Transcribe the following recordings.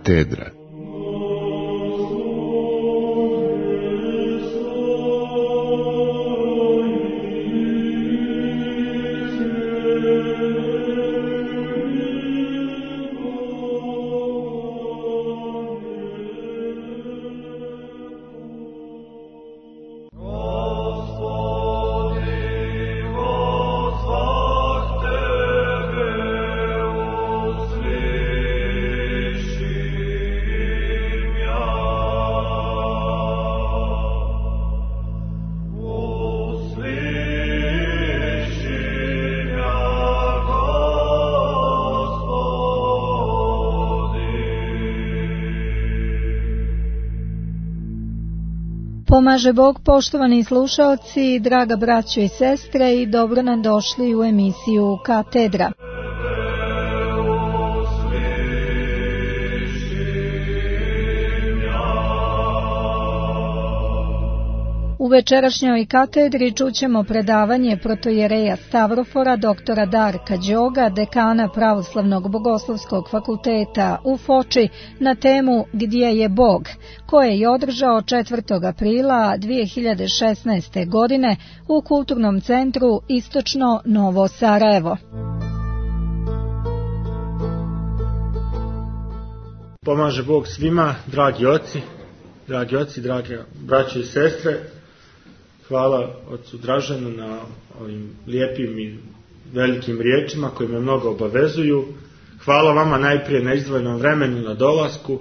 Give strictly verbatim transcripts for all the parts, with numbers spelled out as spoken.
Katedra. Pomaže Bog, poštovani slušaoci, draga braćo i sestre, i dobro nam došli u emisiju Katedra. U večerašnjoj katedri čućemo predavanje protojereja Stavrofora, doktora Darka Đoga, dekana Pravoslavnog bogoslovskog fakulteta u Foči, na temu Gdje je Bog, koje je održao četvrtog aprila dvije hiljade šesnaeste. godine u Kulturnom centru Istočno Novo Sarajevo. Pomaže Bog svima, dragi oci, dragi oci, drage braće i sestre. Hvala ocu Draženu na ovim lijepim i velikim riječima koji me mnogo obavezuju. Hvala vama najprije na izdvojenom vremenu, na dolasku.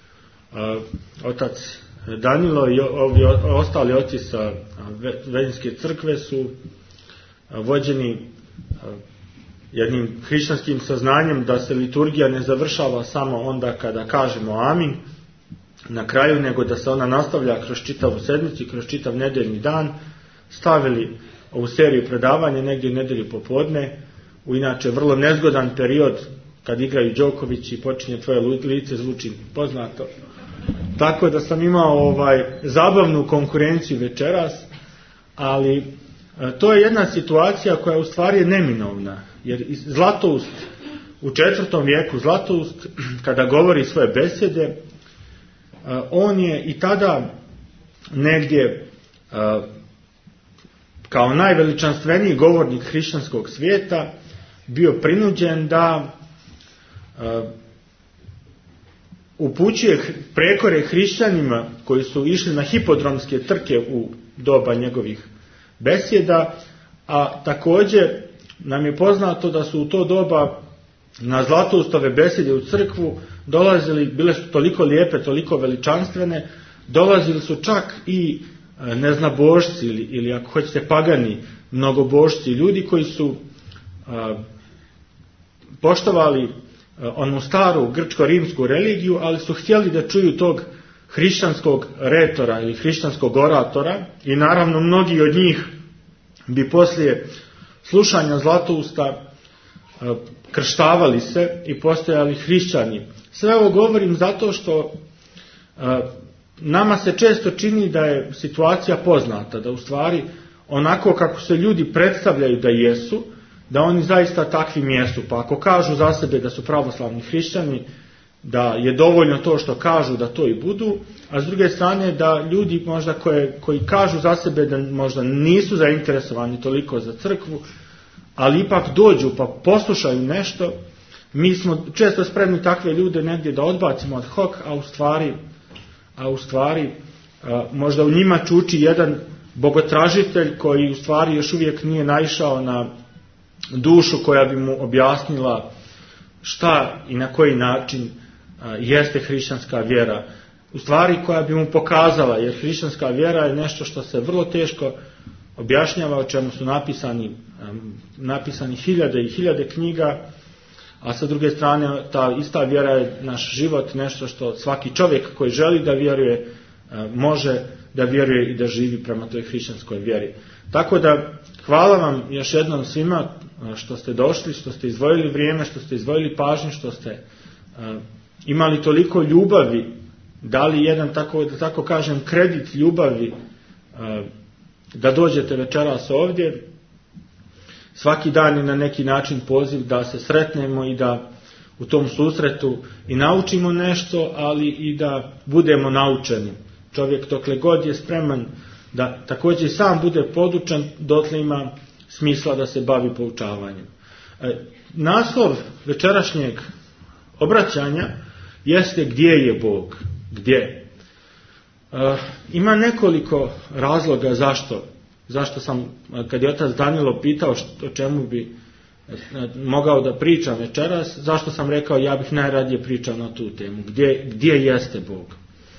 Otac Danilo i ovi ostali oci sa Veljinske crkve su vođeni jednim hrišćanskim saznanjem da se liturgija ne završava samo onda kada kažemo amin na kraju, nego da se ona nastavlja kroz čitavu sedmicu i kroz čitav nedeljni dan. Stavili ovu seriju predavanja negdje nedelju popodne, u inače vrlo nezgodan period kad igraju Đoković i počinje tvoje lice zvuči poznato. Tako da sam imao ovaj zabavnu konkurenciju večeras, ali to je jedna situacija koja u stvari je neminovna, jer Zlatoust u četvrtom vijeku, Zlatoust kada govori svoje besede, on je i tada negdje kao najveličanstveniji govornik hrišćanskog svijeta bio prinuđen da upućuje prekore hrišćanima koji su išli na hipodromske trke u doba njegovih besjeda, a također nam je poznato da su u to doba na Zlatoustove besede u crkvu dolazili, bile su toliko lijepe, toliko veličanstvene, dolazili su čak i neznabošci ili, ili ako hoćete pagani mnogobošci, ljudi koji su a, poštovali a, onu staru grčko-rimsku religiju, ali su htjeli da čuju tog hrišćanskog retora ili hrišćanskog oratora, i naravno mnogi od njih bi poslije slušanja Zlatousta a, krštavali se i postojali hrišćani. Sve ovo govorim zato što a, nama se često čini da je situacija poznata, da u stvari onako kako se ljudi predstavljaju da jesu, da oni zaista takvi jesu. Pa ako kažu za sebe da su pravoslavni hrišćani, da je dovoljno to što kažu da to i budu, a s druge strane da ljudi možda koje, koji kažu za sebe da možda nisu zainteresovani toliko za crkvu, ali ipak dođu pa poslušaju nešto, mi smo često spremni takve ljude negdje da odbacimo ad hoc, a u stvari a u stvari možda u njima čuči jedan bogotražitelj koji u stvari još uvijek nije naišao na dušu koja bi mu objasnila šta i na koji način jeste hrišćanska vjera. U stvari koja bi mu pokazala, jer hrišćanska vjera je nešto što se vrlo teško objašnjava, o čemu su napisani, napisani hiljade i hiljade knjiga, a sa druge strane ta ista vjera je naš život, nešto što svaki čovjek koji želi da vjeruje može da vjeruje i da živi prema toj hrišćanskoj vjeri. Tako da hvala vam još jednom svima što ste došli, što ste izdvojili vrijeme, što ste izdvojili pažnju, što ste imali toliko ljubavi, dali jedan, tako da tako kažem, kredit ljubavi da dođete večeras ovdje. Svaki dan je na neki način poziv da se sretnemo i da u tom susretu i naučimo nešto, ali i da budemo naučeni. Čovjek dokle god je spreman da također sam bude podučan, dotle ima smisla da se bavi poučavanjem. E, naslov večerašnjeg obraćanja jeste gdje je Bog? Gdje? E, ima nekoliko razloga zašto. Zašto sam, kad je otac Danilo pitao što, o čemu bi mogao da pričam večeras, zašto sam rekao ja bih najradije pričao na tu temu. Gdje, gdje jeste Bog?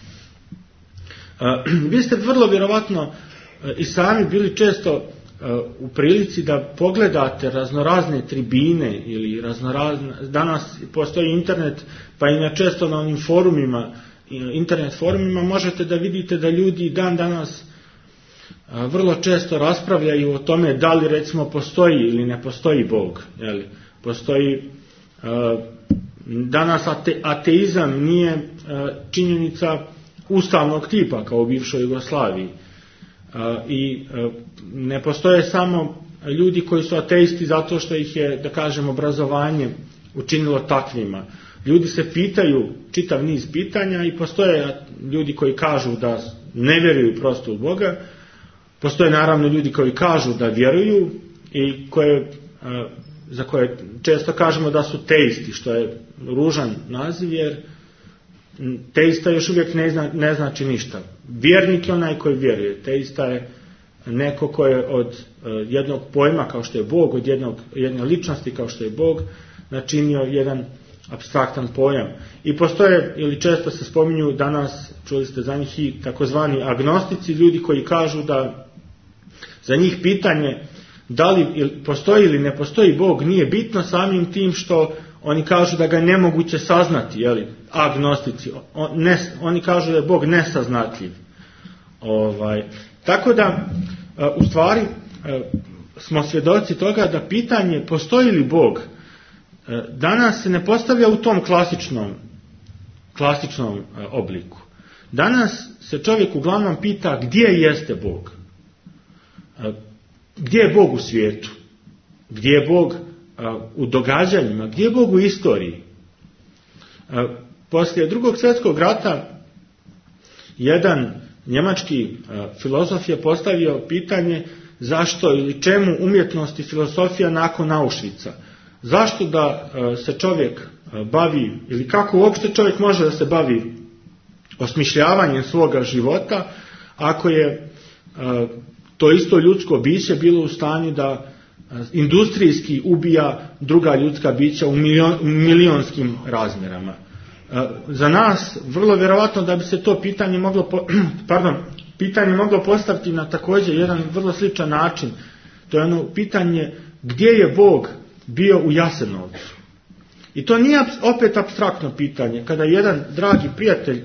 E, vi ste vrlo vjerovatno i sami bili često u prilici da pogledate raznorazne tribine ili raznorazne, danas postoji internet, pa i na često na onim forumima, internet forumima možete da vidite da ljudi dan danas vrlo često raspravljaju o tome da li recimo postoji ili ne postoji Bog. Jeli? Postoji danas ate, ateizam nije činjenica ustavnog tipa kao u bivšoj Jugoslaviji. I ne postoje samo ljudi koji su ateisti zato što ih je, da kažem, obrazovanje učinilo takvima. Ljudi se pitaju čitav niz pitanja i postoje ljudi koji kažu da ne vjeruju prosto u Boga. Postoje naravno ljudi koji kažu da vjeruju i koje, za koje često kažemo da su teisti, što je ružan naziv jer teista još uvijek ne, zna, ne znači ništa. Vjernik je onaj koji vjeruje. Teista je neko koji je od uh, jednog pojma kao što je Bog, od jednog, jedne ličnosti kao što je Bog, načinio jedan apstraktan pojam. I postoje, ili često se spominju danas, čuli ste za njih i takozvani agnostici, ljudi koji kažu da za njih pitanje da li postoji ili ne postoji Bog nije bitno samim tim što oni kažu da ga je nemoguće saznati, jeli, agnostici. On, ne, oni kažu da je Bog nesaznatljiv. Ovaj, tako da, u stvari, smo svjedoci toga da pitanje postoji li Bog danas se ne postavlja u tom klasičnom, klasičnom obliku. Danas se čovjek uglavnom pita gdje jeste Bog? Gdje je Bog u svijetu? Gdje je Bog u događanjima? Gdje je Bog u istoriji? Poslije drugog svjetskog rata jedan njemački filozof je postavio pitanje zašto ili čemu umjetnost i filosofija nakon Auschwitza. Zašto da se čovjek bavi, ili kako uopšte čovjek može da se bavi osmišljavanjem svoga života, ako je to isto ljudsko biće bilo u stanju da industrijski ubija druga ljudska bića u milionskim razmjerama. Za nas vrlo vjerovatno da bi se to pitanje moglo, pardon, pitanje moglo postaviti na također jedan vrlo sličan način. To je ono pitanje gdje je Bog bio u Jasenovcu. I to nije opet apstraktno pitanje. Kada jedan dragi prijatelj,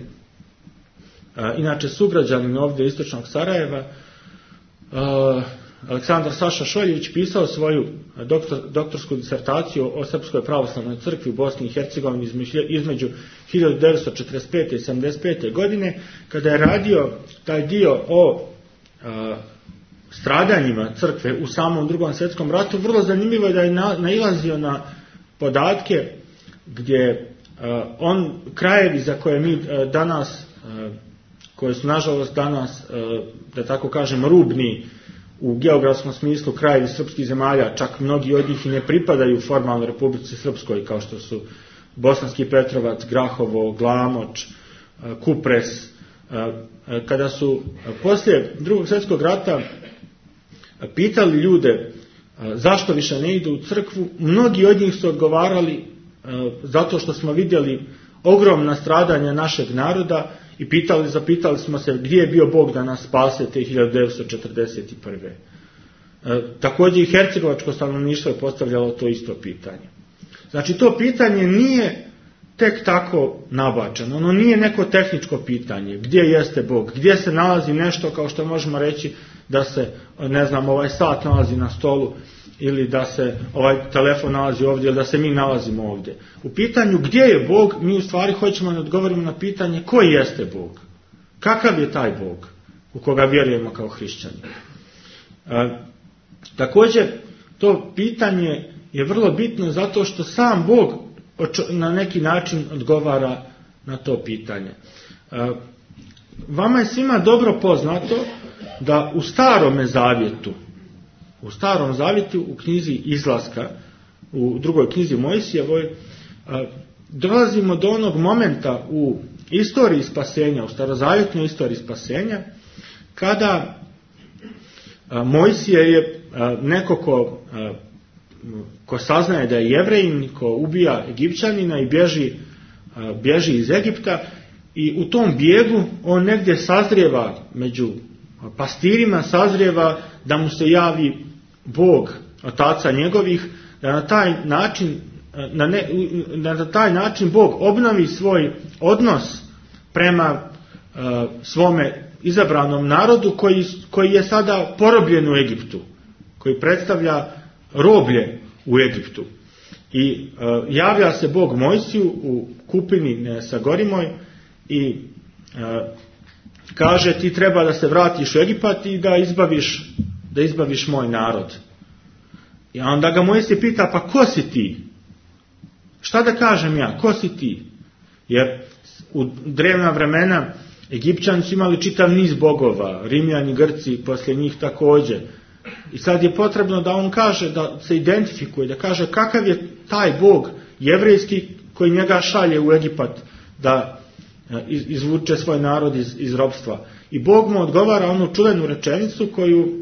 inače sugrađanin ovdje istočnog Sarajeva, Aleksandar Saša Šoljević, pisao svoju doktor, doktorsku disertaciju o Srpskoj pravoslavnoj crkvi u Bosni i Hercegovini između hiljadu devetsto četrdeset pete i sedamdeset pete godine, kada je radio taj dio o a, stradanjima crkve u samom drugom svjetskom ratu, vrlo zanimljivo je da je na, nailazio na podatke gdje a, on krajevi za koje mi a, danas, a, koje su nažalost danas, a, da tako kažem, rubni u geografskom smislu krajevi srpskih zemalja, čak mnogi od njih i ne pripadaju formalno Republici Srpskoj, kao što su Bosanski Petrovac, Grahovo, Glamoč, Kupres. Kada su poslije drugog svjetskog rata pitali ljude zašto više ne idu u crkvu, mnogi od njih su odgovarali zato što smo vidjeli ogromna stradanja našeg naroda i pitali, zapitali smo se gdje je bio Bog da nas spase te hiljadu devetsto četrdeset prve. E, također i hercegovačko stanovništvo je postavljalo to isto pitanje. Znači to pitanje nije tek tako nabačeno, ono nije neko tehničko pitanje, gdje jeste Bog, gdje se nalazi nešto kao što možemo reći da se, ne znam, ovaj sat nalazi na stolu ili da se ovaj telefon nalazi ovdje ili da se mi nalazimo ovdje. U pitanju gdje je Bog, mi u stvari hoćemo da odgovorimo na pitanje koji jeste Bog. Kakav je taj Bog u koga vjerujemo kao hrišćani. E, također, to pitanje je vrlo bitno zato što sam Bog na neki način odgovara na to pitanje. Vama je svima dobro poznato da u Starome zavjetu, u Starom zavjetu, u knjizi Izlaska, u drugoj knjizi Mojsijevoj, dolazimo do onog momenta u istoriji spasenja, u starozavjetnoj istoriji spasenja, kada Mojsije je neko ko, ko saznaje da je Jevrejin, ko ubija Egipćanina i bježi, bježi iz Egipta, i u tom bijegu on negdje sazrijeva među pastirima, sazrijeva da mu se javi Bog, otaca njegovih, da na taj način na, ne, na taj način Bog obnovi svoj odnos prema uh, svome izabranom narodu koji, koji je sada porobljen u Egiptu, koji predstavlja roblje u Egiptu. I uh, javlja se Bog Mojsiju u kupini sa Gorimoj i uh, kaže: ti treba da se vratiš u Egipat i da izbaviš, da izbaviš moj narod. I onda ga Mojsije pita: pa ko si ti? Šta da kažem ja? Ko si ti? Jer u drevna vremena Egipćani su imali čitav niz bogova, Rimljani, Grci, poslije njih također. I sad je potrebno da on kaže, da se identifikuje, da kaže kakav je taj Bog jevrejski koji njega šalje u Egipat da izvuče svoj narod iz, iz ropstva. I Bog mu odgovara onu čuvenu rečenicu koju,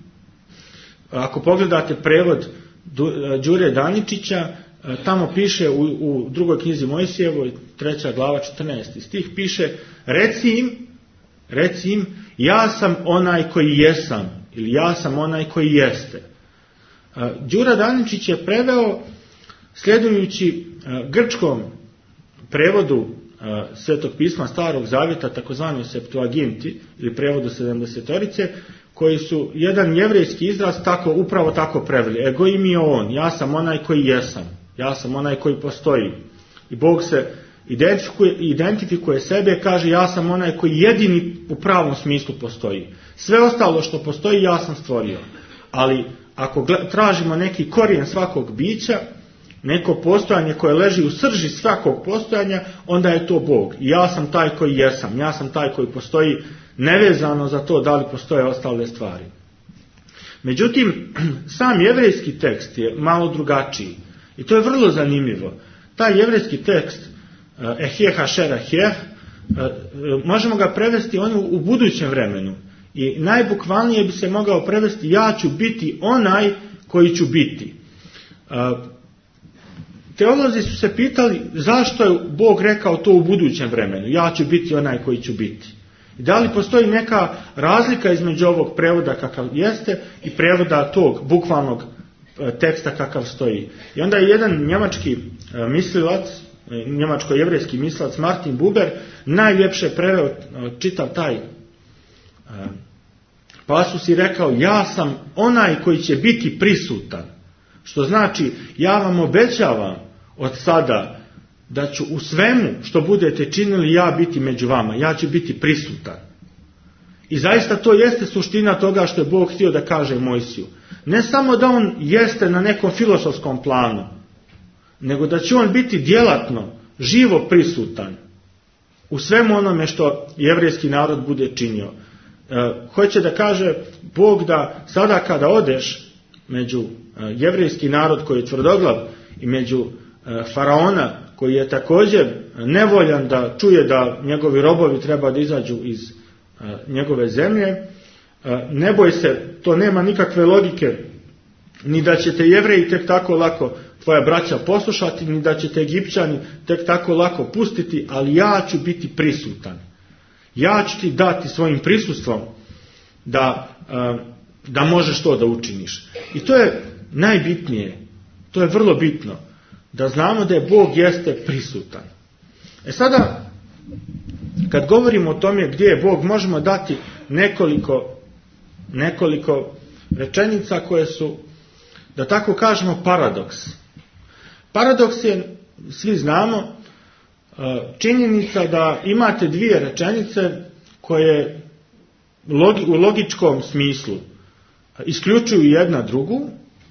ako pogledate prevod Đure Daničića, tamo piše u, u drugoj knjizi Mojsijevoj, treća glava, četrnaesti stih, piše: reci im, reci im, ja sam onaj koji jesam, ili ja sam onaj koji jeste. Đura Daničić je preveo sljedujući grčkom prevodu Svetog pisma Starog zavjeta, takozvanoj Septuaginti, ili prevodu sedamdesetorice, koji su jedan jevrejski izraz tako, upravo tako preveli: ego im je on, ja sam onaj koji jesam, ja sam onaj koji postoji. I Bog se identifikuje, identifikuje sebe, kaže: ja sam onaj koji jedini u pravom smislu postoji. Sve ostalo što postoji ja sam stvorio. Ali ako tražimo neki korijen svakog bića, neko postojanje koje leži u srži svakog postojanja, onda je to Bog. I ja sam taj koji jesam, ja sam taj koji postoji, nevezano za to da li postoje ostale stvari. Međutim, sam jevrejski tekst je malo drugačiji. I to je vrlo zanimljivo. Taj jevrejski tekst, eheh asher eheh, možemo ga prevesti on u budućem vremenu. I najbukvalnije bi se mogao prevesti: ja ću biti onaj koji ću biti. Teolozi su se pitali zašto je Bog rekao to u budućem vremenu: ja ću biti onaj koji ću biti. I da li postoji neka razlika između ovog prevoda kakav jeste i prevoda tog bukvalnog teksta kakav stoji. I onda je jedan njemački mislilac, njemačko-jevrejski mislilac Martin Buber najljepše preveo čitav taj pasus i rekao: ja sam onaj koji će biti prisutan. Što znači, ja vam obećavam od sada da ću u svemu što budete činili ja biti među vama, ja ću biti prisutan. I zaista to jeste suština toga što je Bog htio da kaže Mojsiju. Ne samo da on jeste na nekom filozofskom planu, nego da će on biti djelatno, živo prisutan u svemu onome što jevrejski narod bude činio. E, hoće da kaže Bog da sada kada odeš među jevrejski narod koji je tvrdoglav i među faraona koji je također nevoljan da čuje da njegovi robovi treba da izađu iz njegove zemlje, ne boj se, to nema nikakve logike, ni da ćete Jevreji tek tako lako tvoja braća poslušati, ni da ćete Egipćani tek tako lako pustiti, ali ja ću biti prisutan. Ja ću ti dati svojim prisustvom da, da možeš to da učiniš. I to je najbitnije, to je vrlo bitno, da znamo da je Bog jeste prisutan. E sada, kad govorimo o tome gdje je Bog, možemo dati nekoliko, nekoliko rečenica koje su, da tako kažemo, paradoks. Paradoks je, svi znamo, činjenica da imate dvije rečenice koje u logičkom smislu isključuju jedna drugu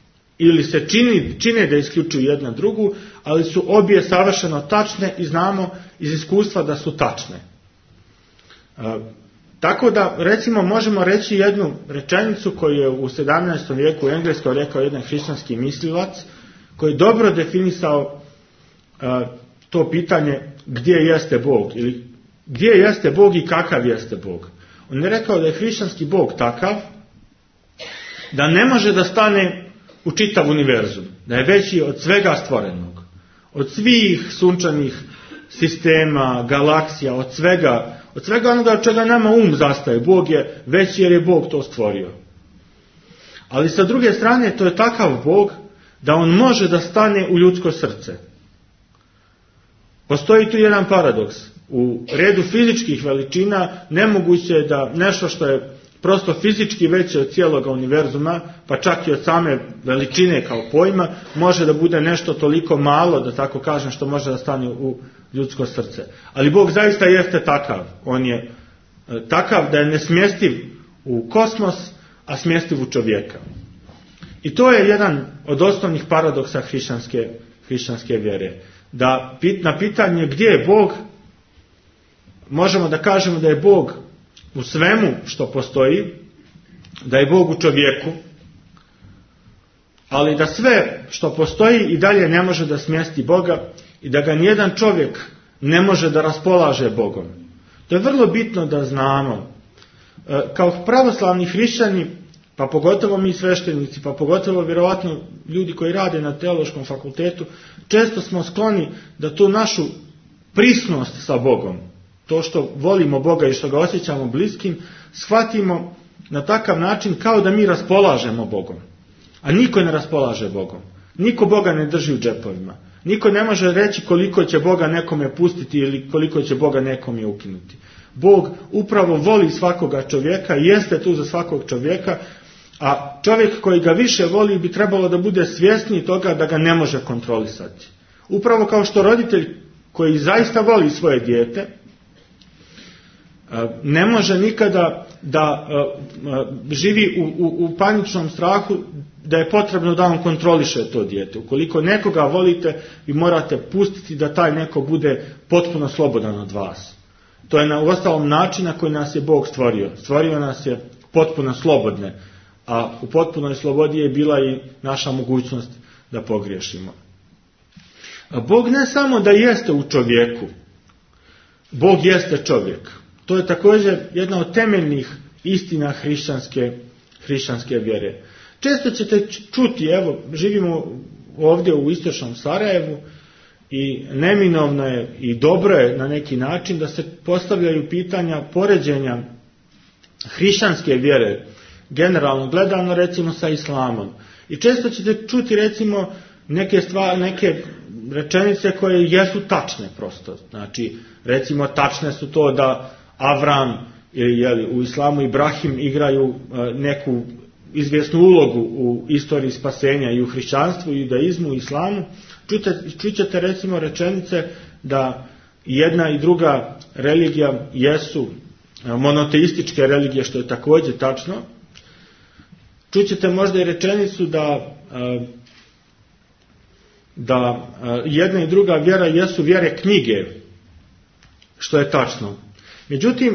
ili se čini, čine da isključuju jedna drugu, ali su obje savršeno tačne i znamo iz iskustva da su tačne. E, tako da, recimo, možemo reći jednu rečenicu koju je u sedamnaestom vijeku u Engleskoj rekao jedan hrišćanski mislilac, koji je dobro definisao e, to pitanje gdje jeste Bog, ili gdje jeste Bog i kakav jeste Bog. On je rekao da je hrišćanski Bog takav da ne može da stane u čitav univerzum, da je veći od svega stvorenog, od svih sunčanih sistema, galaksija, od svega, od svega onoga od čega nama um zastaje. Bog je veći jer je Bog to stvorio. Ali sa druge strane, to je takav Bog da on može da stane u ljudsko srce. Postoji tu jedan paradoks. U redu fizičkih veličina nemoguće je da nešto što je prosto fizički veće od cijelog univerzuma, pa čak i od same veličine kao pojma, može da bude nešto toliko malo, da tako kažem, što može da stane u ljudsko srce. Ali Bog zaista jeste takav. On je takav da je nesmjestiv u kosmos, a smjestiv u čovjeka. I to je jedan od osnovnih paradoksa hrišćanske, hrišćanske vjere. Da na pitanje gdje je Bog, možemo da kažemo da je Bog u svemu što postoji, da je Bog u čovjeku, ali da sve što postoji i dalje ne može da smjesti Boga i da ga nijedan čovjek ne može da raspolaže Bogom. To je vrlo bitno da znamo. Kao pravoslavni hrišćani, pa pogotovo mi sveštenici, pa pogotovo vjerovatno ljudi koji rade na teološkom fakultetu, često smo skloni da tu našu prisnost sa Bogom, to što volimo Boga i što ga osjećamo bliskim, shvatimo na takav način kao da mi raspolažemo Bogom. A niko ne raspolaže Bogom. Niko Boga ne drži u džepovima. Niko ne može reći koliko će Boga nekome pustiti ili koliko će Boga nekome ukinuti. Bog upravo voli svakoga čovjeka i jeste tu za svakog čovjeka, a čovjek koji ga više voli bi trebalo da bude svjesniji toga da ga ne može kontrolisati. Upravo kao što roditelj koji zaista voli svoje dijete ne može nikada da živi u, u, u paničnom strahu da je potrebno da on kontroliše to dijete. Ukoliko nekoga volite, vi morate pustiti da taj neko bude potpuno slobodan od vas. To je na uostalom način na koji nas je Bog stvorio. Stvorio nas je potpuno slobodne, a u potpunoj slobodi je bila i naša mogućnost da pogriješimo. A Bog ne samo da jeste u čovjeku, Bog jeste čovjek. To je također jedna od temeljnih istina hrišćanske, hrišćanske vjere. Često ćete čuti, evo, živimo ovdje u istočnom Sarajevu i neminovno je i dobro je na neki način da se postavljaju pitanja poređenja hrišćanske vjere, generalno gledano recimo sa islamom. I često ćete čuti recimo neke stvari, neke rečenice koje jesu tačne prosto. Znači, recimo tačne su to da Avram ili jeli, u islamu Ibrahim igraju neku izvjesnu ulogu u istoriji spasenja i u hrišćanstvu, i judaizmu, i islamu. Čućete recimo rečenice da jedna i druga religija jesu monoteističke religije, što je također tačno. Čućete možda i rečenicu da, da jedna i druga vjera jesu vjere knjige, što je tačno. Međutim,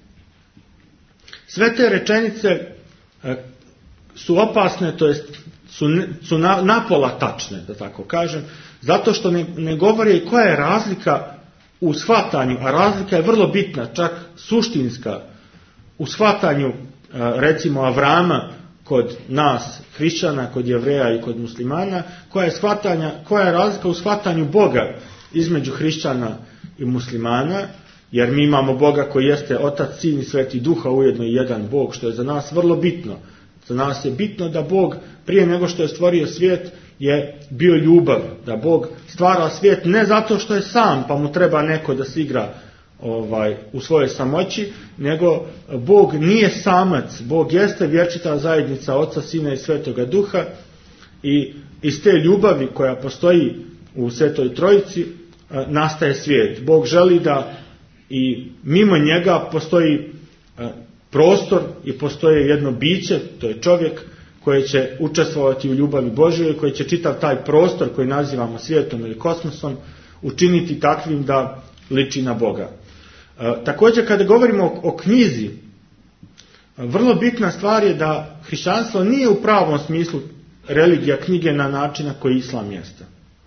sve te rečenice su opasne, to jest su, su na, napola tačne, da tako kažem, zato što ne, ne govore koja je razlika u shvatanju, a razlika je vrlo bitna, čak suštinska, u shvatanju recimo Avrama kod nas, hrišćana, kod Jevreja i kod muslimana, koja je, shvatanja, koja je razlika u shvatanju Boga između hrišćana i muslimana, jer mi imamo Boga koji jeste Otac, Sin i Sveti Duh, a ujedno i jedan Bog, što je za nas vrlo bitno. Za nas je bitno da Bog, prije nego što je stvorio svijet, je bio ljubav. Da Bog stvara svijet ne zato što je sam, pa mu treba neko da se igra ovaj, u svojoj samoći, nego Bog nije samac. Bog jeste vječita zajednica Oca, Sina i Svetoga Duha i iz te ljubavi koja postoji u Svetoj Trojici nastaje svijet. Bog želi da i mimo njega postoji prostor i postoji jedno biće, to je čovjek, koje će učestvovati u ljubavi Božjoj, koje će čitav taj prostor koji nazivamo svijetom ili kosmosom učiniti takvim da liči na Boga. E, također kada govorimo o, o knjizi, vrlo bitna stvar je da hrišćanstvo nije u pravom smislu religija knjige na način na koji islam jeste.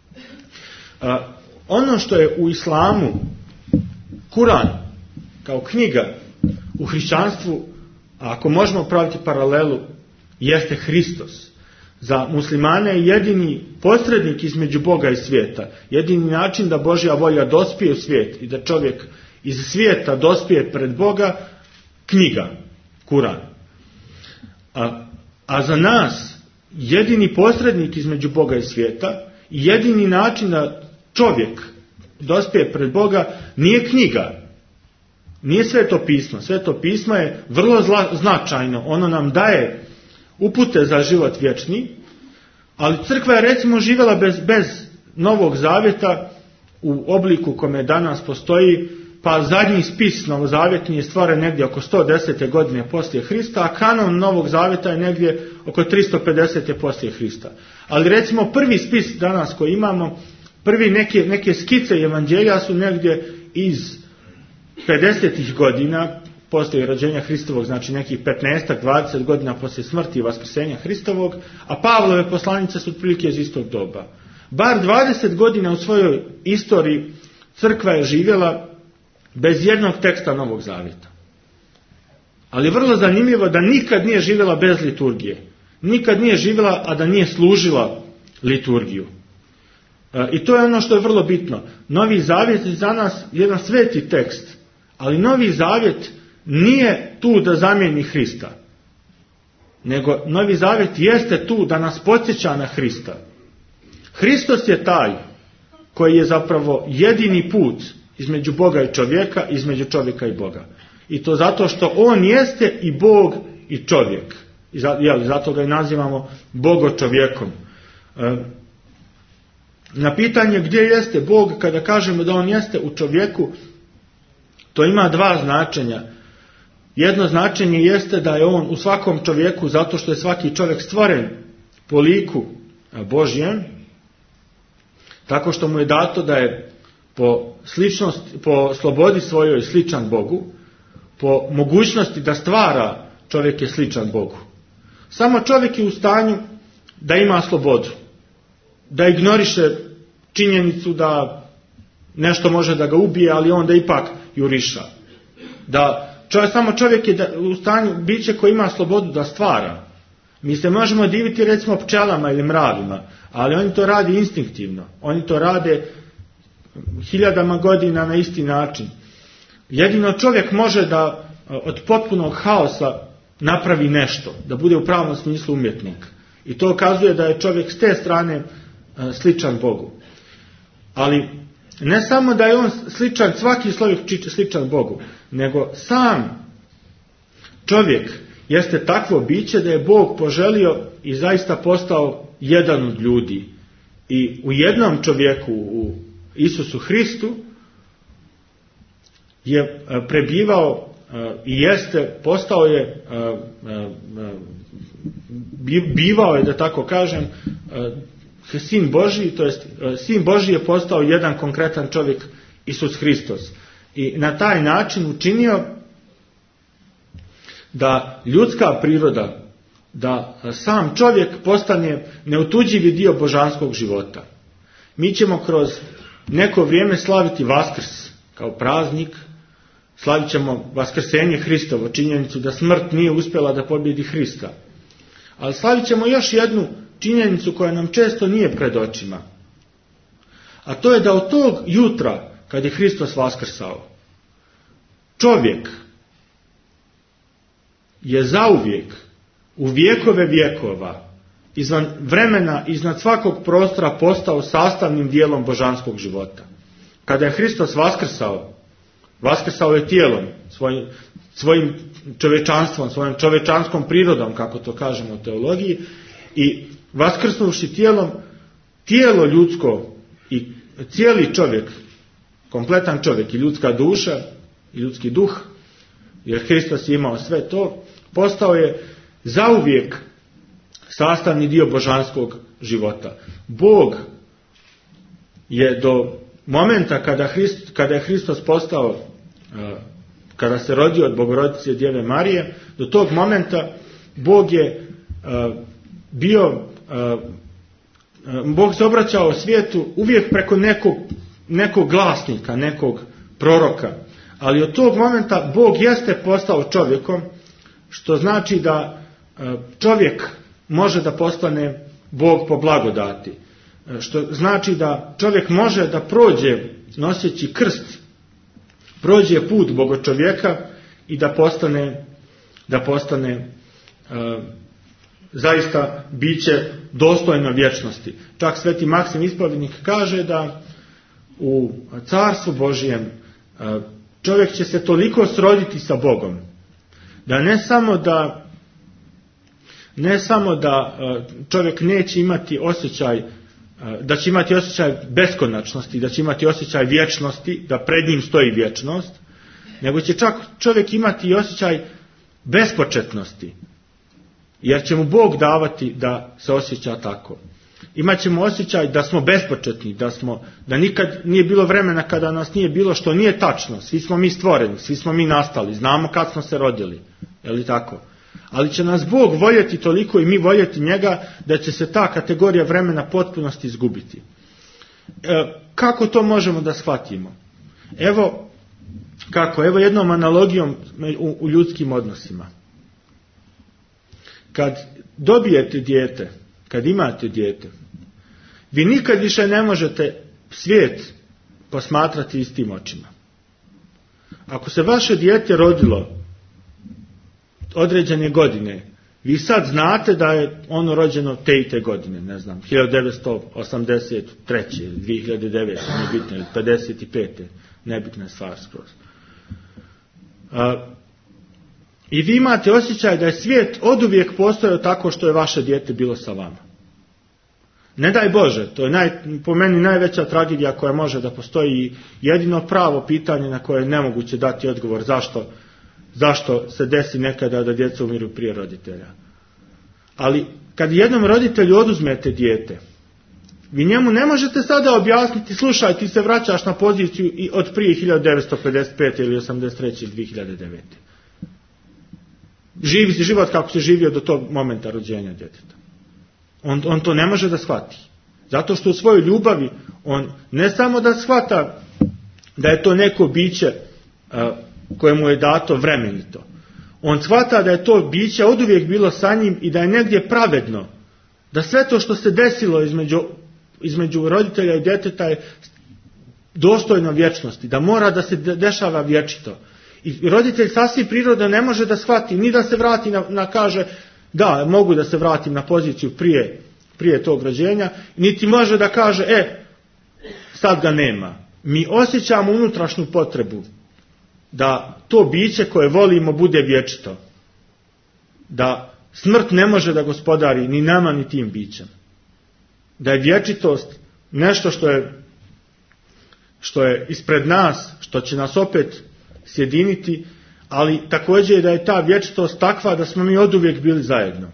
E, ono što je u islamu Kuran kao knjiga, u hrišćanstvu, ako možemo praviti paralelu, jeste Hristos. Za muslimane je jedini posrednik između Boga i svijeta. Jedini način da Božja volja dospije u svijet i da čovjek iz svijeta dospije pred Boga, knjiga, Kuran. A, a za nas jedini posrednik između Boga i svijeta i jedini način da čovjek dospije pred Boga nije knjiga, nije Sveto pismo. Sveto pismo je vrlo zla, značajno. Ono nam daje upute za život vječni, ali crkva je recimo živjela bez, bez Novog Zavjeta u obliku kome danas postoji, pa zadnji spis novozavjetni je stvoren negdje oko sto desete godine poslije Hrista, a kanon Novog Zavjeta je negdje oko tristo pedesete poslije Hrista. Ali recimo prvi spis danas koji imamo, prvi neke, neke skice evanđelja su negdje iz pedesetih godina poslije rođenja Hristovog, znači nekih petnaest dvadeset godina poslije smrti i vaskrsenja Hristovog, a Pavlove poslanice su otprilike iz istog doba. Bar dvadeset godina u svojoj istoriji crkva je živjela bez jednog teksta Novog Zavjeta. Ali vrlo zanimljivo da nikad nije živjela bez liturgije. Nikad nije živjela, a da nije služila liturgiju. E, I to je ono što je vrlo bitno. Novi Zavjet je za nas jedan sveti tekst, ali Novi Zavjet nije tu da zamijeni Hrista, nego Novi Zavjet jeste tu da nas podsjeća na Hrista. Hristos je taj koji je zapravo jedini put između Boga i čovjeka, između čovjeka i Boga. I to zato što on jeste i Bog i čovjek. I zato ga i nazivamo Bogo čovjekom. Na pitanje gdje jeste Bog, kada kažemo da on jeste u čovjeku, to ima dva značenja. Jedno značenje jeste da je on u svakom čovjeku zato što je svaki čovjek stvoren po liku Božjem, tako što mu je dato da je po sličnosti, po slobodi svojoj sličan Bogu, po mogućnosti da stvara, čovjek je sličan Bogu. Samo čovjek je u stanju da ima slobodu, da ignoriše činjenicu da nešto može da ga ubije, ali onda ipak juriša. Da čovjek, samo čovjek je da, u stanju biće koji ima slobodu da stvara. Mi se možemo diviti recimo pčelama ili mravima, ali oni to rade instinktivno. Oni to rade hiljadama godina na isti način. Jedino čovjek može da od potpunog haosa napravi nešto, da bude u pravom smislu umjetnik. I to ukazuje da je čovjek s te strane sličan Bogu. Ali ne samo da je on sličan, svaki čovjek sličan Bogu, nego sam čovjek jeste takvo biće da je Bog poželio i zaista postao jedan od ljudi. I u jednom čovjeku, u Isusu Hristu, je prebivao i jeste, postao je, bivao je, da tako kažem, Sin Božji, to jest Sin Božji je postao jedan konkretan čovjek, Isus Hristos. I na taj način učinio da ljudska priroda, da sam čovjek postane neotuđivi dio božanskog života. Mi ćemo kroz neko vrijeme slaviti Vaskrs kao praznik, slavit ćemo vaskrsenje Hristovo, činjenicu da smrt nije uspjela da pobjedi Hrista. Ali slavit ćemo još jednu činjenicu koja nam često nije pred očima. A to je da od tog jutra, kad je Hristos vaskrsao, čovjek je zauvijek, u vjekove vjekova, izvan vremena, iznad svakog prostora postao sastavnim dijelom božanskog života. Kada je Hristos vaskrsao, vaskrsao je tijelom, svojim, svojim čovječanstvom, svojom čovječanskom prirodom, kako to kažemo u teologiji, i vaskrsnuvši tijelom, tijelo ljudsko i cijeli čovjek, kompletan čovjek i ljudska duša i ljudski duh, jer Hristos je imao sve to, postao je zauvijek sastavni dio božanskog života. Bog je do momenta kada, Hrist, kada je Hristos postao, kada se rodio od Bogorodice Djeve Marije, do tog momenta Bog je bio, Bog se obraćao svijetu uvijek preko nekog, nekog glasnika, nekog proroka. Ali od tog momenta Bog jeste postao čovjekom, što znači da čovjek može da postane Bog po blagodati. Što znači da čovjek može da prođe noseći krst, prođe put bogočovjeka i da postane, da postane e, zaista biće dostojno vječnosti. Čak sveti Maksim Ispovjednik kaže da u carstvu Božijem e, čovjek će se toliko sroditi sa Bogom, da ne samo da ne samo da čovjek neće imati osjećaj, da će imati osjećaj beskonačnosti, da će imati osjećaj vječnosti, da pred njim stoji vječnost, nego će čak čovjek imati i osjećaj bespočetnosti, jer će mu Bog davati da se osjeća tako. Imaćemo osjećaj da smo bespočetni, da smo, da nikad nije bilo vremena kada nas nije bilo, što nije tačno. Svi smo mi stvoreni, svi smo mi nastali, znamo kad smo se rodili, je li tako? Ali će nas Bog voljeti toliko i mi voljeti njega da će se ta kategorija vremena potpunosti izgubiti. E, kako to možemo da shvatimo? Evo kako, evo jednom analogijom u, u ljudskim odnosima. Kad dobijete dijete, kad imate dijete, vi nikad više ne možete svijet posmatrati istim očima. Ako se vaše dijete rodilo određene godine, vi sad znate da je ono rođeno te i te godine, ne znam, hiljadu devetsto osamdeset treće, dvije hiljade devete, nebitno, pedeset pete, nebitna je stvar skroz. A, I vi imate osjećaj da je svijet oduvijek postojao tako što je vaše dijete bilo sa vama. Ne daj Bože, to je naj, po meni najveća tragedija koja može da postoji i jedino pravo pitanje na koje je nemoguće dati odgovor zašto Zašto se desi nekada da djeca umiru prije roditelja. Ali kad jednom roditelju oduzmete dijete, vi njemu ne možete sada objasniti, slušaj, ti se vraćaš na poziciju i od prije hiljadu devetsto pedeset pete ili osamdeset treće ili dvije hiljade devete. Živi si život kako se živio do tog momenta rođenja djeteta. On, on to ne može da shvati. Zato što u svojoj ljubavi on ne samo da shvata da je to neko biće a, kojemu je dato vremenito. On shvata da je to biće oduvijek bilo sa njim i da je negdje pravedno. Da sve to što se desilo između, između roditelja i djeteta je dostojno vječnosti. Da mora da se dešava vječito. I roditelj sasvim prirodno ne može da shvati, ni da se vrati na, na kaže, da, mogu da se vratim na poziciju prije, prije tog rođenja, niti može da kaže, e, sad ga nema. Mi osjećamo unutrašnju potrebu da to biće koje volimo bude vječito. Da smrt ne može da gospodari ni nama ni tim bićem. Da je vječitost nešto što je, što je ispred nas, što će nas opet sjediniti, ali također je da je ta vječitost takva da smo mi oduvijek bili zajedno.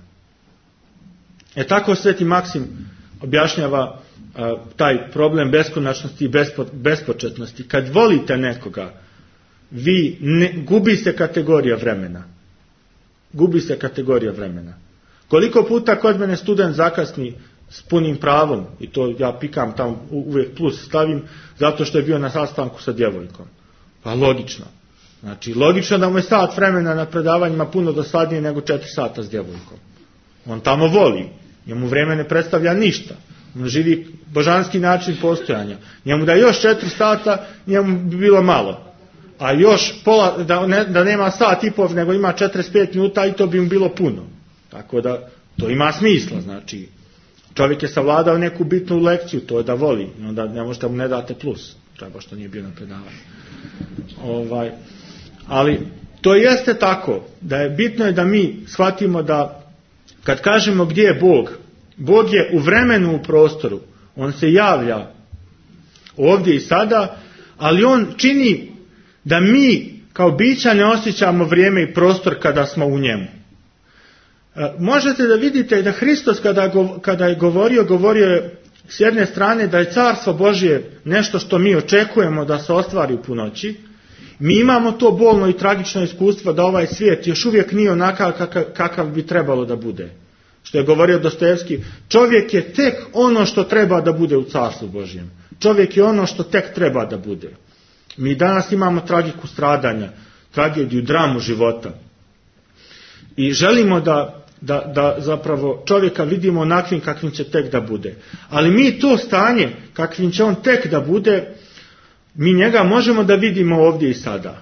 E tako sveti Maksim objašnjava a, taj problem beskonačnosti i bespo, bespočetnosti. Kad volite nekoga, vi ne, gubi se kategorija vremena. Gubi se kategorija vremena. Koliko puta kod mene student zakasni s punim pravom, i to ja pikam tamo uvijek plus stavim, zato što je bio na sastanku sa djevojkom. Pa logično. Znači, logično da mu je sat vremena na predavanjima puno dosadnije nego četiri sata s djevojkom. On tamo voli. Njemu vrijeme ne predstavlja ništa. On živi božanski način postojanja. Njemu da još četiri sata, njemu bi bilo malo. A još pola, da, ne, da nema sat i pol, nego ima četrdeset pet minuta i to bi mu bilo puno. Tako da to ima smisla. Znači, čovjek je savladao neku bitnu lekciju, to je da voli. I onda ne možete mu ne date plus. Treba što nije bio na predavanju. Ovaj, ali to jeste tako, da je bitno je da mi shvatimo da kad kažemo gdje je Bog, Bog je u vremenu, u prostoru. On se javlja ovdje i sada, ali on čini da mi kao bića ne osjećamo vrijeme i prostor kada smo u njemu. Možete da vidite da Hristos kada, kada je govorio, govorio je s jedne strane da je Carstvo Božje nešto što mi očekujemo da se ostvari u punoći. Mi imamo to bolno i tragično iskustvo da ovaj svijet još uvijek nije onakav kakav, kakav bi trebalo da bude. Što je govorio Dostojevski, čovjek je tek ono što treba da bude u Carstvu Božjem. Čovjek je ono što tek treba da bude. Mi danas imamo tragiku stradanja, tragediju, dramu života. I želimo da Da, da zapravo čovjeka vidimo onakvim kakvim će tek da bude. Ali mi to stanje, kakvim će on tek da bude, mi njega možemo da vidimo ovdje i sada.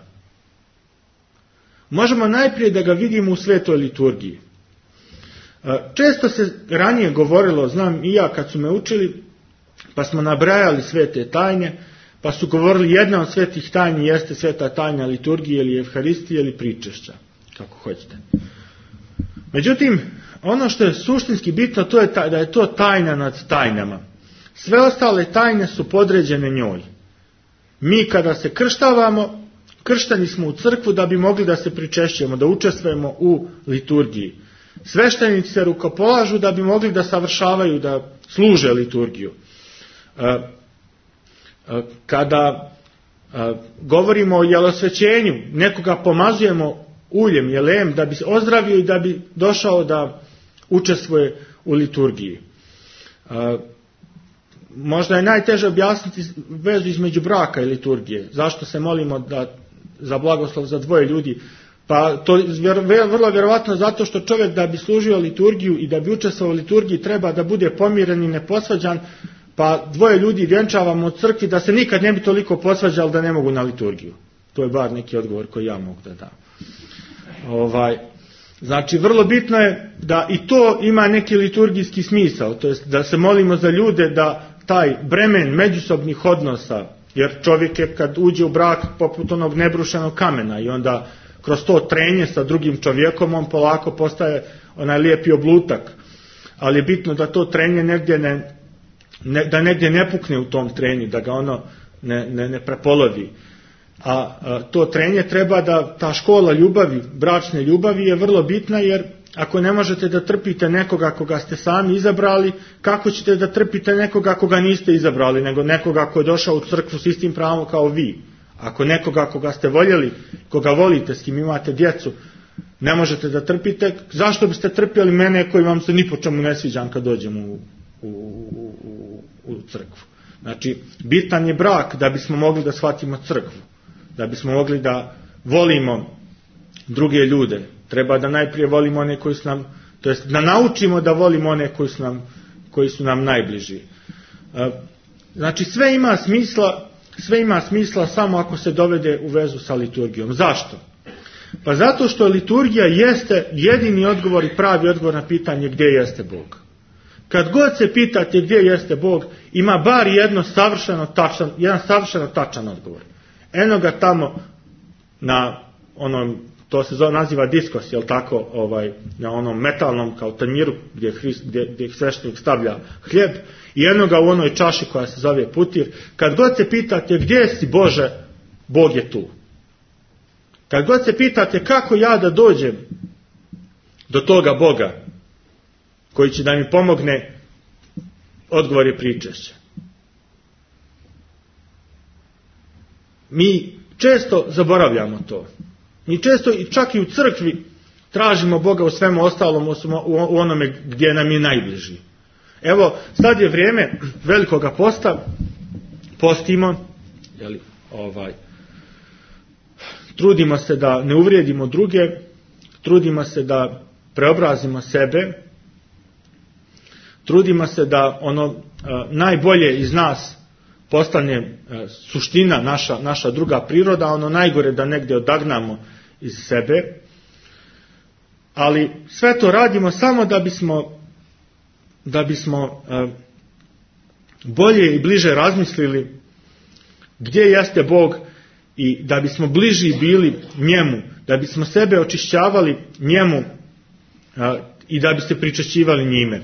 Možemo najprije da ga vidimo u svetoj liturgiji. Često se ranije govorilo, znam i ja kad su me učili, pa smo nabrajali svete tajne, pa su govorili jedna od svetih tajni jeste sveta tajna liturgije ili evharistije ili pričešća, kako hoćete. Međutim, ono što je suštinski bitno, to je da je to tajna nad tajnama. Sve ostale tajne su podređene njoj. Mi kada se krštavamo, krštani smo u crkvu da bi mogli da se pričešćujemo, da učestvujemo u liturgiji. Sveštenici se rukopolažu da bi mogli da savršavaju, da služe liturgiju. Kada govorimo o jelosvećenju, nekoga pomazujemo uljem, jelem, da bi se ozdravio i da bi došao da učestvuje u liturgiji. E, možda je najteže objasniti vezu između braka i liturgije. Zašto se molimo da, za blagoslov za dvoje ljudi? Pa to je vrlo vjerovatno zato što čovjek da bi služio liturgiju i da bi učestvovao u liturgiji treba da bude pomiren i neposvađan, pa dvoje ljudi vjenčavamo u crkvi da se nikad ne bi toliko posvađali da ne mogu na liturgiju. To je bar neki odgovor koji ja mogu da dam. Ovaj, znači vrlo bitno je da i to ima neki liturgijski smisao, to jest da se molimo za ljude da taj bremen međusobnih odnosa, jer čovjek je kad uđe u brak poput onog nebrušenog kamena i onda kroz to trenje sa drugim čovjekom on polako postaje onaj lijepi oblutak, ali je bitno da to trenje negdje ne, ne, da negdje ne pukne u tom trenju, da ga ono ne, ne, ne prepolovi. A, a to trenje treba da, ta škola ljubavi, bračne ljubavi je vrlo bitna, jer ako ne možete da trpite nekoga koga ste sami izabrali, kako ćete da trpite nekoga koga niste izabrali, nego nekoga ko je došao u crkvu s istim pravom kao vi. Ako nekoga koga ste voljeli, koga volite, s kim imate djecu, ne možete da trpite, zašto biste trpjeli mene koji vam se ni po čemu ne sviđam kad dođem u, u, u, u, u crkvu. Znači, bitan je brak da bismo mogli da shvatimo crkvu. Da bismo mogli da volimo druge ljude, treba da najprije volimo one koji su nam, to jest da naučimo da volimo one koji su nam, koji su nam najbliži. Znači sve ima smisla, sve ima smisla samo ako se dovede u vezu sa liturgijom. Zašto? Pa zato što liturgija jeste jedini odgovor i pravi odgovor na pitanje gdje jeste Bog. Kad god se pitate gdje jeste Bog, ima bar jedno savršeno tačan, jedan savršeno tačan odgovor. Eno ga tamo na onom, to se zove, naziva diskos, jel tako, ovaj, na onom metalnom kao tanjiru gdje, Hrist, gdje, gdje sveštenik stavlja hljeb, i eno ga u onoj čaši koja se zove putir. Kad god se pitate gdje si Bože, Bog je tu. Kad god se pitate kako ja da dođem do toga Boga koji će da mi pomogne, odgovor je pričešće. Mi često zaboravljamo to. Mi često i čak i u crkvi tražimo Boga u svemu ostalom, u onome gdje nam je najbliži. Evo, sad je vrijeme velikoga posta, postimo, jeli, ovaj, trudimo se da ne uvrijedimo druge, trudimo se da preobrazimo sebe, trudimo se da ono a, najbolje iz nas postane a, suština, naša, naša druga priroda, ono najgore da negdje odagnamo iz sebe, ali sve to radimo samo da bismo, da bismo a, bolje i bliže razmislili gdje jeste Bog i da bismo bliži bili njemu, da bismo sebe očišćavali njemu a, i da bi se pričešćivali njime.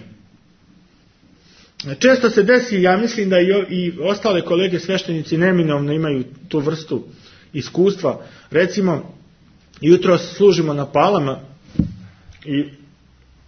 Često se desi, ja mislim da i, i ostale kolege sveštenici neminovno imaju tu vrstu iskustva. Recimo, jutros služimo na palama i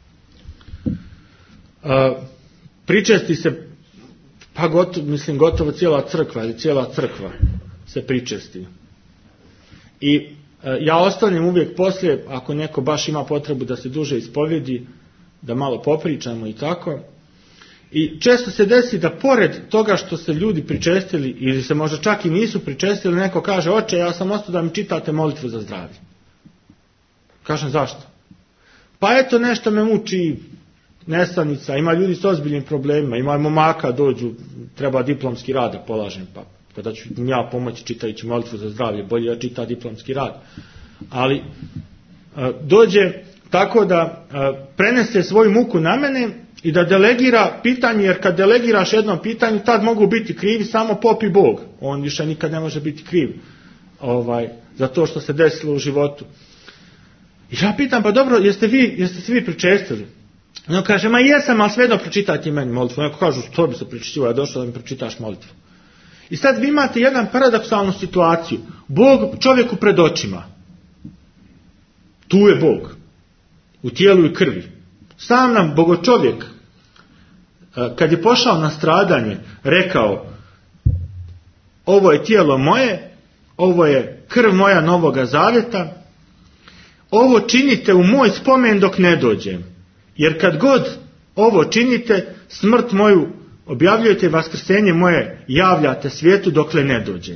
pričesti se, pa gotovo, mislim gotovo cijela crkva ili cijela crkva se pričesti. I ja ostanem uvijek poslije, ako neko baš ima potrebu da se duže ispovjedi, da malo popričamo i tako. I često se desi da pored toga što se ljudi pričestili, ili se možda čak i nisu pričestili, neko kaže: oče, ja sam ostao da mi čitate molitvu za zdravlje. Kažem: zašto? Pa eto, nešto me muči, nestanica, ima ljudi s ozbiljnim problemima, ima momaka dođu, treba diplomski rad da polažem, pa kada ću ja pomoći čitajući molitvu za zdravlje, bolje ja čita diplomski rad. Ali dođe tako da prenese svoju muku na mene i da delegira pitanje, jer kad delegiraš jedno pitanje, tad mogu biti krivi samo pop i Bog. On više nikad ne može biti kriv ovaj, za to što se desilo u životu. I ja pitam: pa dobro, jeste vi, jeste se vi pričestili? On kaže: ma jesam, ali svejedno pročitajte meni molitvu. Neko kažu: to bi se pričestio, ja došao da mi pročitaš molitvu. I sad vi imate jedan paradoksalnu situaciju. Bog čovjeku pred očima. Tu je Bog. U tijelu i krvi. Sam nam Bogočovjek, kad je pošao na stradanje, rekao: ovo je tijelo moje, ovo je krv moja novoga zavjeta, ovo činite u moj spomen dok ne dođem. Jer kad god ovo činite, smrt moju objavljujete, vaskrsenje moje javljate svijetu dokle ne dođem.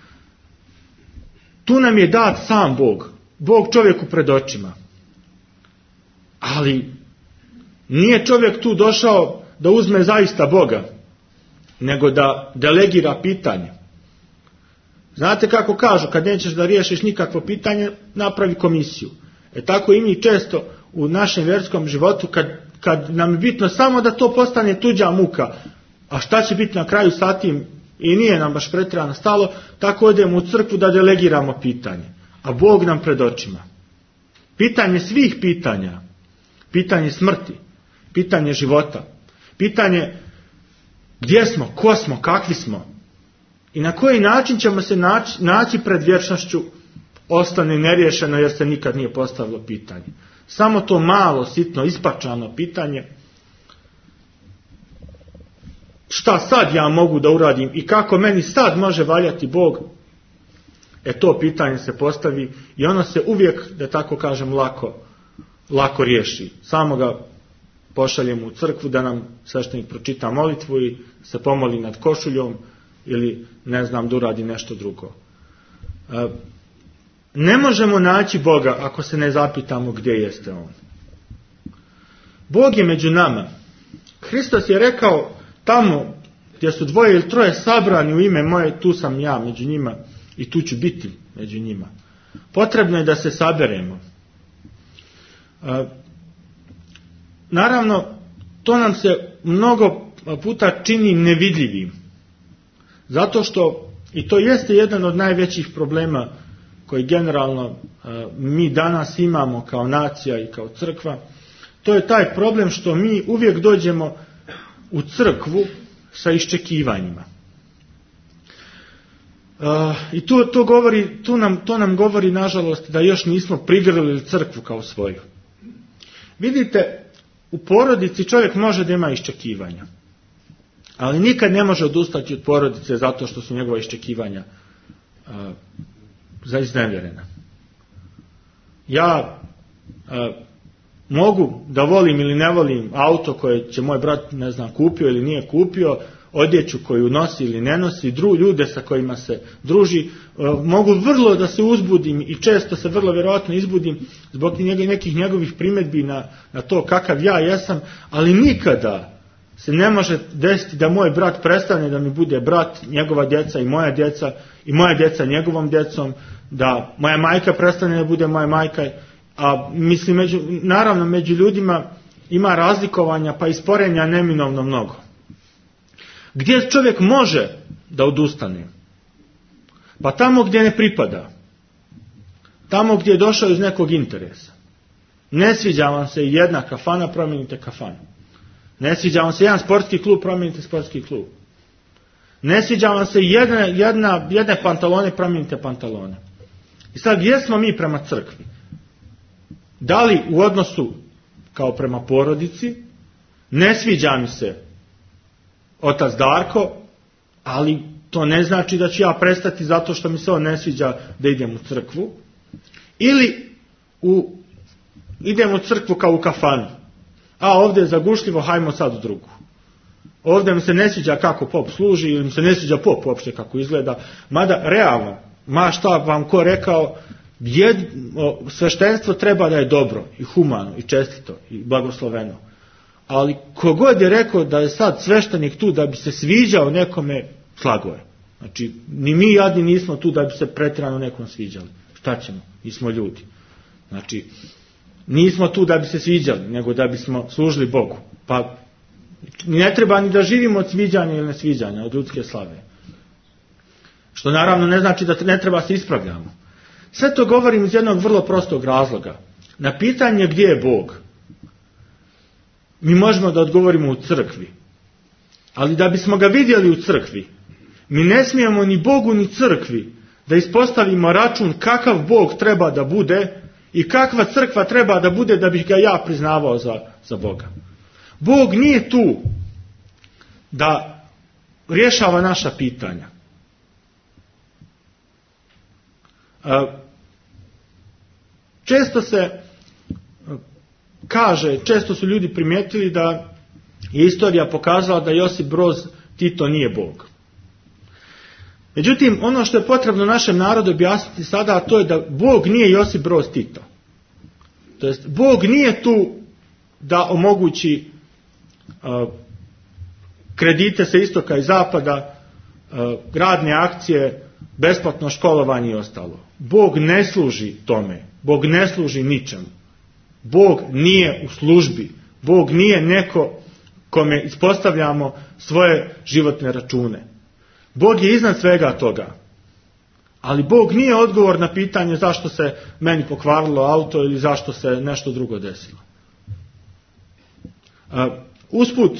Tu nam je dat sam Bog. Bog čovjeku pred očima. Ali nije čovjek tu došao da uzme zaista Boga, nego da delegira pitanje. Znate kako kažu, kad nećeš da riješiš nikakvo pitanje, napravi komisiju. E tako i mi često u našem vjerskom životu, kad, kad nam je bitno samo da to postane tuđa muka, a šta će biti na kraju sa tim, i nije nam baš pretjerano stalo, tako odemo u crkvu da delegiramo pitanje. A Bog nam pred očima. Pitanje svih pitanja, pitanje smrti, pitanje života, pitanje gdje smo, ko smo, kakvi smo i na koji način ćemo se naći, naći pred vječnošću, ostane neriješeno jer se nikad nije postavilo pitanje. Samo to malo, sitno, ispačano pitanje: šta sad ja mogu da uradim i kako meni sad može valjati Bog? E to pitanje se postavi i ono se uvijek, da tako kažem, lako, lako riješi. Samo ga pošaljemo u crkvu da nam sveštenik pročita molitvu i se pomoli nad košuljom ili ne znam da uradi nešto drugo. E, ne možemo naći Boga ako se ne zapitamo gdje jeste On. Bog je među nama. Hristos je rekao: tamo gdje su dvoje ili troje sabrani u ime moje, tu sam ja među njima i tu ću biti među njima. Potrebno je da se saberemo. E, naravno, to nam se mnogo puta čini nevidljivim. Zato što, i to jeste jedan od najvećih problema koji generalno e, mi danas imamo kao nacija i kao crkva, to je taj problem što mi uvijek dođemo u crkvu sa iščekivanjima. Uh, I tu, to, govori, tu nam, to nam govori, nažalost, da još nismo prigrlili crkvu kao svoju. Vidite, u porodici čovjek može da ima iščekivanja, ali nikad ne može odustati od porodice zato što su njegova iščekivanja uh, zaiznevjerena. Ja uh, mogu da volim ili ne volim auto koje će moj brat, ne znam, kupio ili nije kupio, odjeću koju nosi ili ne nosi, dru, ljude sa kojima se druži, mogu vrlo da se uzbudim i često se vrlo vjerojatno izbudim zbog nekih njegovih primjedbi na, na to kakav ja jesam, ali nikada se ne može desiti da moj brat prestane da mi bude brat, njegova djeca i moja djeca i moja djeca njegovom djecom, da moja majka prestane da bude moja majka, a mislim, među, naravno među ljudima ima razlikovanja pa i sporenja neminovno mnogo. Gdje čovjek može da odustane? Pa tamo gdje ne pripada. Tamo gdje je došao iz nekog interesa. Ne sviđa vam se jedna kafana, promijenite kafanu. Ne sviđa vam se jedan sportski klub, promijenite sportski klub. Ne sviđa vam se jedna, jedna, jedne pantalone, promijenite pantalone. I sad gdje smo mi prema crkvi? Da li u odnosu kao prema porodici, ne sviđa mi se otac Darko, ali to ne znači da ću ja prestati zato što mi se on ne sviđa da idem u crkvu. Ili u, idem u crkvu kao u kafanu. A ovdje je zagušljivo, hajmo sad u drugu. Ovdje mi se ne sviđa kako pop služi, ili mi se ne sviđa pop uopšte kako izgleda. Mada, realno, ma šta vam ko rekao, jed, o, sveštenstvo treba da je dobro, i humano, i čestito, i blagosloveno. Ali kogod je rekao da je sad sveštenik tu da bi se sviđao nekome, slago je. Znači, ni mi jadni nismo tu da bi se pretjerano nekom sviđali. Šta ćemo? Mi smo ljudi. Znači, nismo tu da bi se sviđali, nego da bismo služili Bogu. Pa ne treba ni da živimo od sviđanja ili nesviđanja, od ljudske slave. Što naravno ne znači da ne treba se ispravljamo. Sve to govorim iz jednog vrlo prostog razloga. Na pitanje gdje je Bog, mi možemo da odgovorimo u crkvi. Ali da bismo ga vidjeli u crkvi, mi ne smijemo ni Bogu ni crkvi da ispostavimo račun kakav Bog treba da bude i kakva crkva treba da bude da bih ga ja priznavao za, za Boga. Bog nije tu da rješava naša pitanja. Često se kaže, često su ljudi primijetili da je istorija pokazala da Josip Broz Tito nije Bog. Međutim, ono što je potrebno našem narodu objasniti sada, a to je da Bog nije Josip Broz Tito. To jest, Bog nije tu da omogući uh, kredite sa istoka i zapada, uh, gradne akcije, besplatno školovanje i ostalo. Bog ne služi tome. Bog ne služi ničemu. Bog nije u službi. Bog nije neko kome ispostavljamo svoje životne račune. Bog je iznad svega toga. Ali Bog nije odgovor na pitanje zašto se meni pokvarilo auto ili zašto se nešto drugo desilo. Uh, usput,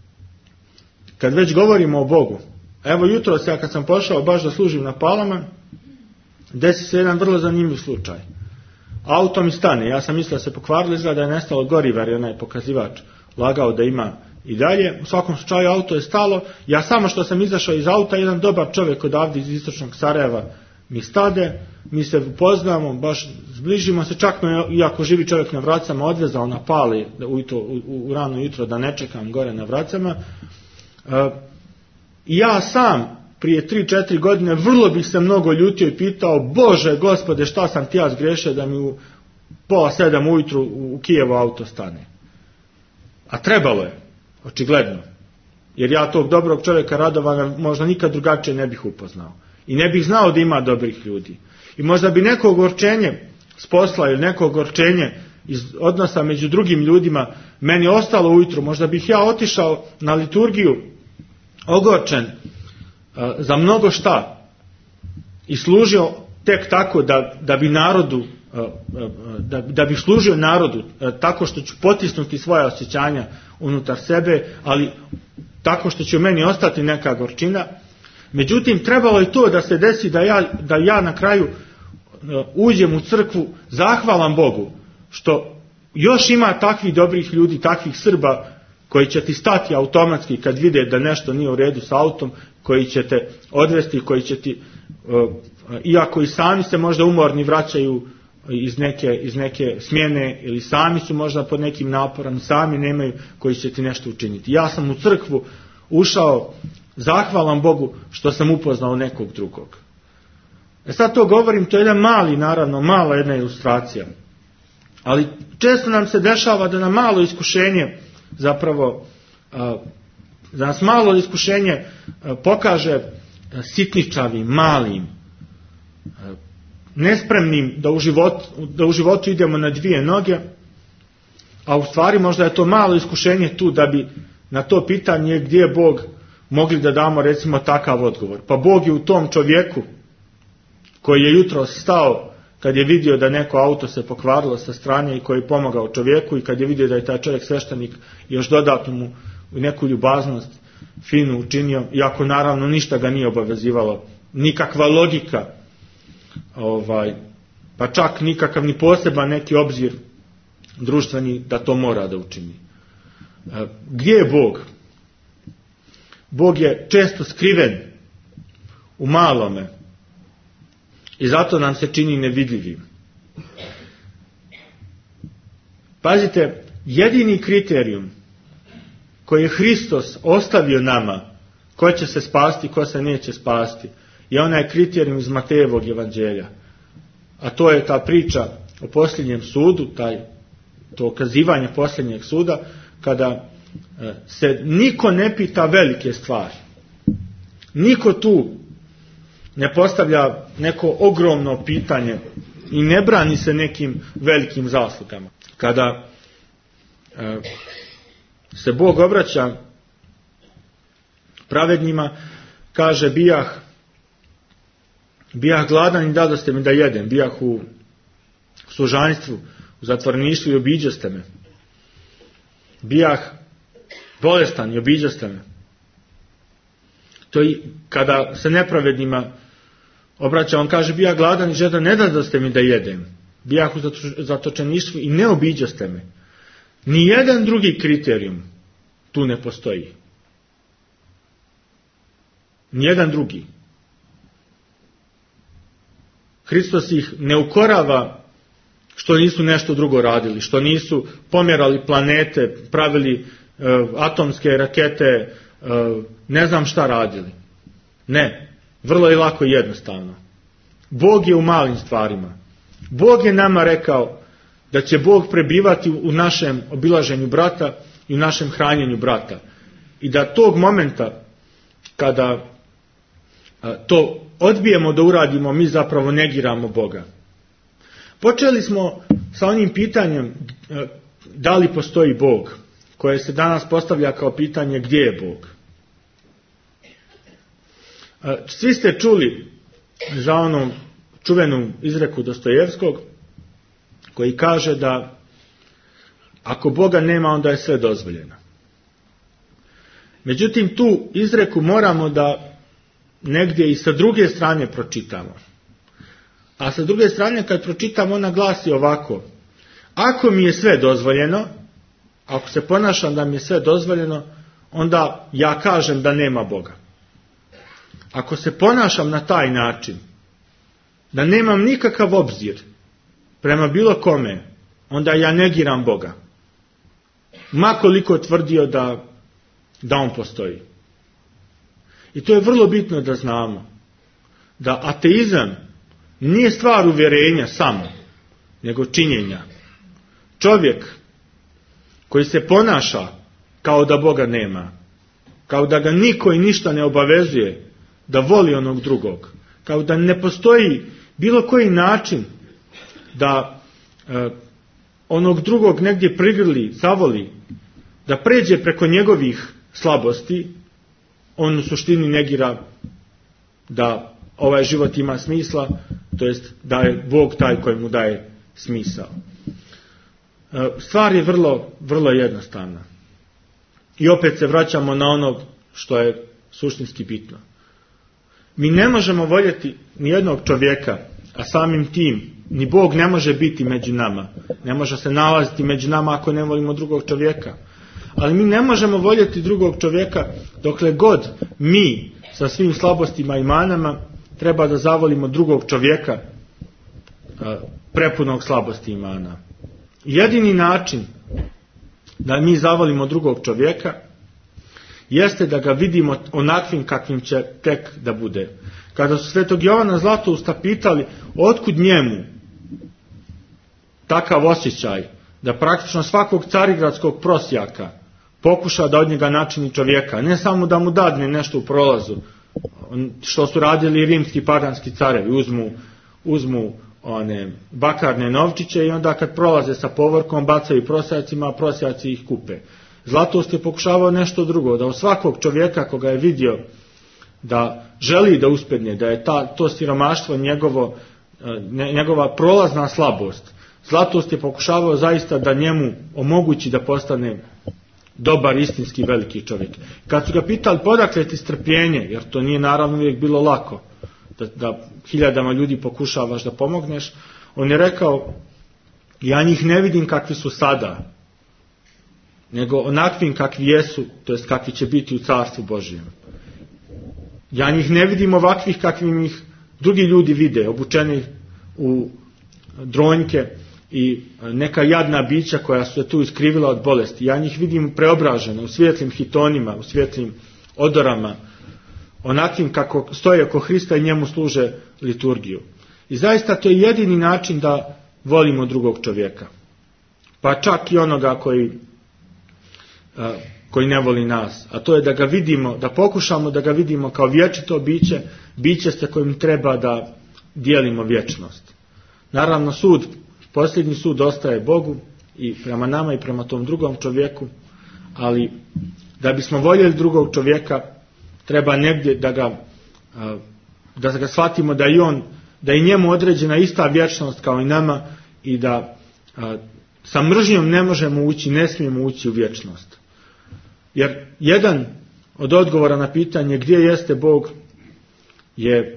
kad već govorimo o Bogu, evo jutros ja kad sam pošao baš da služim na Palama, desi se jedan vrlo zanimljiv slučaj. Auto mi stane, ja sam mislio da se pokvarilo, izgleda da je nestalo goriva, jer je onaj pokazivač lagao da ima i dalje. U svakom slučaju auto je stalo, ja samo što sam izašao iz auta, jedan dobar čovjek odavde iz istočnog Sarajeva mi stade, mi se upoznamo, baš zbližimo se, čak me, iako živi čovjek na Vracama, odvezao na Pali u, u, u, u rano jutro da ne čekam gore na Vracama. E, ja sam prije tri četiri godine vrlo bih se mnogo ljutio i pitao, Bože, Gospode, šta sam ti ja zgrešio da mi u pola sedam ujutru u Kijevu auto stane. A trebalo je, očigledno. Jer ja tog dobrog čovjeka Radovana možda nikad drugačije ne bih upoznao. I ne bih znao da ima dobrih ljudi. I možda bi neko ogorčenje s posla ili neko ogorčenje iz odnosa među drugim ljudima meni ostalo ujutru. Možda bih ja otišao na liturgiju ogorčen uh, za mnogo šta i služio tek tako da, da bi narodu uh, uh, da, da bi služio narodu uh, tako što ću potisnuti svoja osjećanja unutar sebe, ali tako što će u meni ostati neka gorčina. Međutim, trebalo je to da se desi da ja, da ja na kraju uh, uđem u crkvu zahvalan Bogu što još ima takvih dobrih ljudi, takvih Srba koji će ti stati automatski kad vide da nešto nije u redu s autom, koji će te odvesti, koji će ti, uh, iako i sami se možda umorni vraćaju iz neke, iz neke smjene ili sami su možda pod nekim naporom, sami nemaju koji će ti nešto učiniti. Ja sam u crkvu ušao zahvalan Bogu što sam upoznao nekog drugog. E sad to govorim, to je jedan mali, naravno, mala jedna ilustracija. Ali često nam se dešava da nam malo iskušenje zapravo, da nas malo iskušenje pokaže sitničavim, malim, nespremnim da u, život, da u životu idemo na dvije noge, a u stvari možda je to malo iskušenje tu da bi na to pitanje gdje je Bog mogli da damo recimo takav odgovor. Pa Bog je u tom čovjeku koji je jutros stao kad je vidio da neko auto se pokvarilo sa strane i koji je pomogao čovjeku i kad je vidio da je taj čovjek sveštenik još dodatno mu neku ljubaznost finu učinio, iako naravno ništa ga nije obavezivalo, nikakva logika, ovaj, pa čak nikakav ni poseban neki obzir društveni da to mora da učini. Gdje je Bog? Bog je često skriven u malome i zato nam se čini nevidljivim. Pazite, jedini kriterijum koji je Hristos ostavio nama, ko će se spasti, ko se neće spasti, je onaj kriterijum iz Matejevog evanđelja. A to je ta priča o posljednjem sudu, taj, to okazivanje posljednjeg suda, kada se niko ne pita velike stvari. Niko tu ne postavlja neko ogromno pitanje i ne brani se nekim velikim zaslugama. Kada e, se Bog obraća pravednima, kaže bijah bijah gladan i dadoste mi da jedem, bijah u služanstvu, u zatvorništvu i obiđoste me. Bijah bolestan i obiđoste me. To i kada se nepravednima obraća, on kaže bijah gladan i žedan, ne dadoste mi da jedem. Bijah u zatočeništvu i ne obiđoste me. Nijedan drugi kriterijum tu ne postoji. Nijedan drugi. Hristos ih ne ukorava što nisu nešto drugo radili, što nisu pomjerali planete, pravili e, atomske rakete, e, ne znam šta radili. Ne, vrlo je lako i jednostavno. Bog je u malim stvarima. Bog je nama rekao da će Bog prebivati u našem obilaženju brata i u našem hranjenju brata. I da tog momenta kada a, to odbijemo da uradimo, mi zapravo negiramo Boga. Počeli smo sa onim pitanjem a, da li postoji Bog, koje se danas postavlja kao pitanje gdje je Bog. A, svi ste čuli za onu čuvenu izreku Dostojevskog, koji kaže da ako Boga nema, onda je sve dozvoljeno. Međutim, tu izreku moramo da negdje i sa druge strane pročitamo. A sa druge strane, kad pročitamo, ona glasi ovako: ako mi je sve dozvoljeno, ako se ponašam da mi je sve dozvoljeno, onda ja kažem da nema Boga. Ako se ponašam na taj način, da nemam nikakav obzir prema bilo kome, onda ja negiram Boga. Ma koliko tvrdio da, da on postoji. I to je vrlo bitno da znamo. Da ateizam nije stvar uvjerenja samo, nego činjenja. Čovjek koji se ponaša kao da Boga nema, kao da ga niko i ništa ne obavezuje da voli onog drugog, kao da ne postoji bilo koji način da e, onog drugog negdje prigrli, zavoli, da pređe preko njegovih slabosti, on u suštini negira da ovaj život ima smisla, to jest da je Bog taj koji mu daje smisao. E, stvar je vrlo, vrlo jednostavna. I opet se vraćamo na ono što je suštinski bitno. Mi ne možemo voljeti nijednog čovjeka, a samim tim ni Bog ne može biti među nama. Ne može se nalaziti među nama ako ne volimo drugog čovjeka. Ali mi ne možemo voljeti drugog čovjeka dokle god mi sa svim slabostima i manama treba da zavolimo drugog čovjeka prepunog slabosti i mana. Jedini način da mi zavolimo drugog čovjeka jeste da ga vidimo onakvim kakvim će tek da bude. Kada su svetog Jovana Zlatousta pitali otkud njemu takav osjećaj da praktično svakog carigradskog prosjaka pokuša da od njega načini čovjeka, ne samo da mu dadne nešto u prolazu, što su radili rimski paganski carevi, uzmu, uzmu one bakarne novčiće i onda kad prolaze sa povorkom bacaju prosjacima, a prosjaci ih kupe. Zlatoust je pokušavao nešto drugo, da u svakog čovjeka koga je vidio da želi da uspjedne, da je ta, to siromaštvo njegovo, njegova prolazna slabost, Zlatoust je pokušavao zaista da njemu omogući da postane dobar, istinski, veliki čovjek. Kad su ga pitali podakle ti strpljenje, jer to nije naravno uvijek bilo lako, da, da hiljadama ljudi pokušavaš da pomogneš, on je rekao, ja njih ne vidim kakvi su sada, nego onakvim kakvi jesu, to jest kakvi će biti u carstvu Božijem. Ja njih ne vidim ovakvih kakvim ih drugi ljudi vide, obučeni u dronjke i neka jadna bića koja su se tu iskrivila od bolesti. Ja njih vidim preobražene u svijetlim hitonima, u svijetlim odorama, onakvim kako stoje oko Hrista i njemu služe liturgiju. I zaista to je jedini način da volimo drugog čovjeka. Pa čak i onoga koji, koji ne voli nas. A to je da ga vidimo, da pokušamo da ga vidimo kao vječito biće, biće sa kojim treba da dijelimo vječnost. Naravno sud, posljednji sud ostaje Bogu i prema nama i prema tom drugom čovjeku, ali da bismo voljeli drugog čovjeka treba negdje da ga, da ga shvatimo da i on, da je njemu određena ista vječnost kao i nama i da sa mržnjom ne možemo ući, ne smijemo ući u vječnost. Jer jedan od odgovora na pitanje gdje jeste Bog je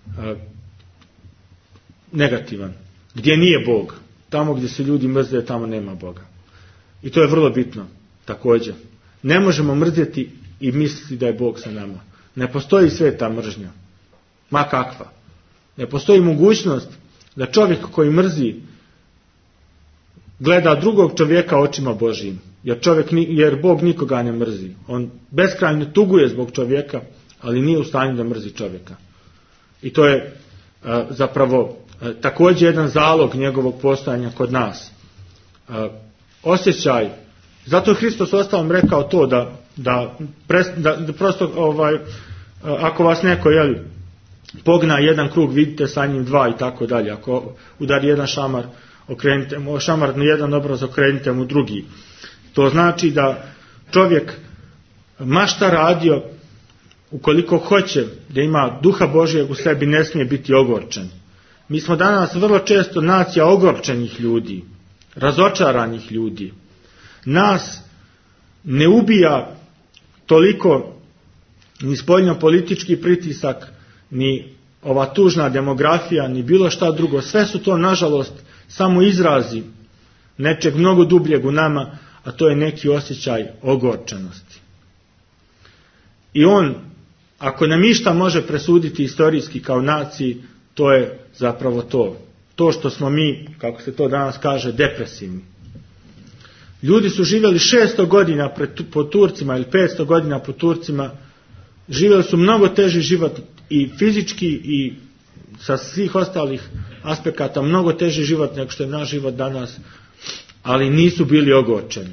negativan. Gdje nije Bog? Tamo gdje se ljudi mrze, tamo nema Boga. I to je vrlo bitno također. Ne možemo mrzeti i misliti da je Bog sa nama. Ne postoji sveta mržnja. Ma kakva. Ne postoji mogućnost da čovjek koji mrzi gleda drugog čovjeka očima Božijim. Jer, čovjek, jer Bog nikoga ne mrzi. On beskrajno tuguje zbog čovjeka, ali nije u stanju da mrzi čovjeka. I to je a, zapravo a, također jedan zalog njegovog postojanja kod nas. A, osjećaj. Zato je Hristos ostalom rekao to da, da, pres, da, da prosto ovaj, a, ako vas neko jeli, pogna jedan krug, vidite sa njim dva i tako dalje. Ako udari jedan šamar, okrenite mu, šamar na jedan obraz, okrenite mu drugi. To znači da čovjek ma šta radio, ukoliko hoće da ima duha Božijeg u sebi, ne smije biti ogorčen. Mi smo danas vrlo često nacija ogorčenih ljudi, razočaranih ljudi. Nas ne ubija toliko ni spoljno politički pritisak, ni ova tužna demografija, ni bilo šta drugo. Sve su to, nažalost, samo izrazi nečeg mnogo dubljeg u nama, a to je neki osjećaj ogorčenosti. I on, ako nam išta može presuditi istorijski kao naciji, to je zapravo to. To što smo mi, kako se to danas kaže, depresivni. Ljudi su živjeli šesto godina po Turcima ili petsto godina po Turcima, živjeli su mnogo teži život i fizički i sa svih ostalih aspekata mnogo teži život nego što je naš život danas, ali nisu bili ogorčeni.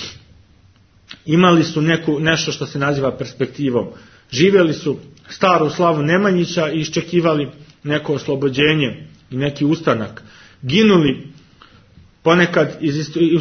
Imali su neku, nešto što se naziva perspektivom. Živjeli su staru slavu Nemanjića i iščekivali neko oslobođenje i neki ustanak. Ginuli ponekad iz,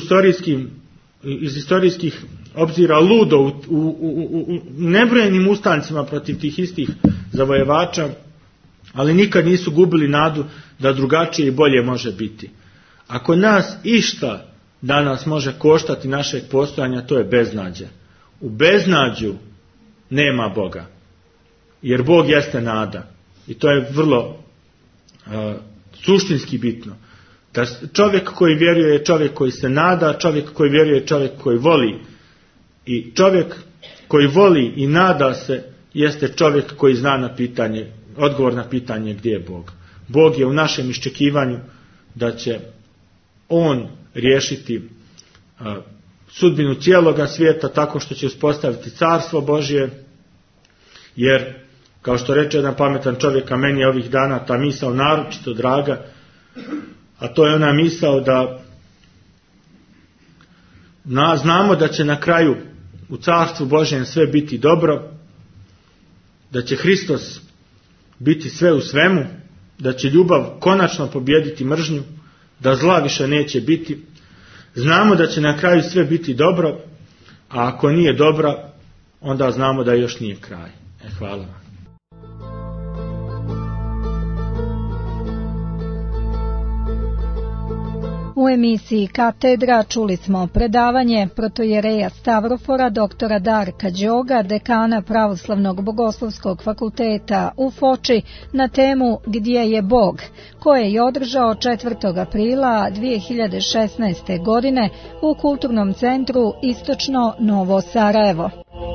iz istorijskih obzira ludo u, u, u, u nebrojenim ustancima protiv tih istih zavojevača, ali nikad nisu gubili nadu da drugačije i bolje može biti. Ako nas išta danas može koštati našeg postojanja, to je beznađe. U beznađu nema Boga. Jer Bog jeste nada. I to je vrlo uh, suštinski bitno. Da čovjek koji vjeruje je čovjek koji se nada, čovjek koji vjeruje je čovjek koji voli. I čovjek koji voli i nada se jeste čovjek koji zna na pitanje, odgovor na pitanje gdje je Bog. Bog je u našem iščekivanju da će on riješiti uh, sudbinu cijeloga svijeta tako što će uspostaviti carstvo Božje, jer kao što reče jedan pametan čovjek, a meni je ovih dana ta misao naročito draga, a to je ona misao da na, znamo da će na kraju u carstvu Božjem sve biti dobro, da će Hristos biti sve u svemu, da će ljubav konačno pobijediti mržnju, da zla više neće biti. Znamo da će na kraju sve biti dobro, a ako nije dobro, onda znamo da još nije kraj. E, hvala vam. U emisiji Katedra čuli smo predavanje protojereja Stavrofora doktora Darka Đoga, dekana Pravoslavnog bogoslovskog fakulteta u Foči, na temu Gdje je Bog, koje je održao četvrtog aprila dvije hiljade šesnaeste. godine u Kulturnom centru Istočno Novo Sarajevo.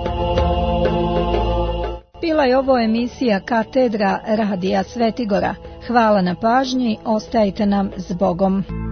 Bila je ovo emisija Katedra Radija Svetigora. Hvala na pažnji, ostajte nam s Bogom.